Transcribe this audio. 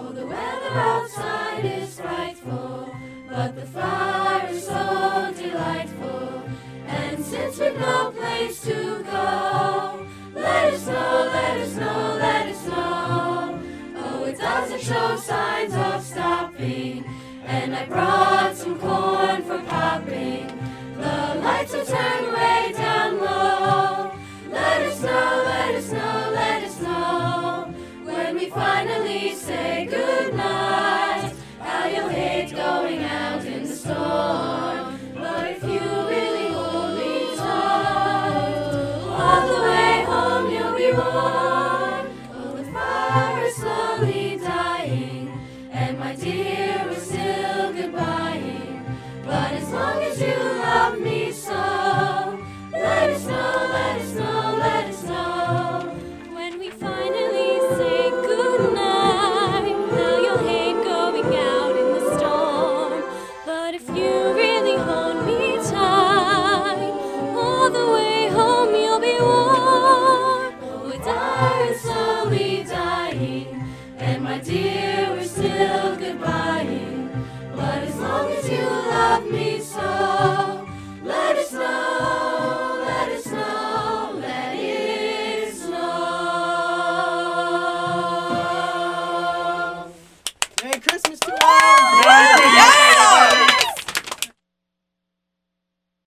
the weather outside is frightful, but the fire is so delightful. And since we've no place to go, let it snow, let it snow, let it snow. Oh, it doesn't show signs of stopping, and I promise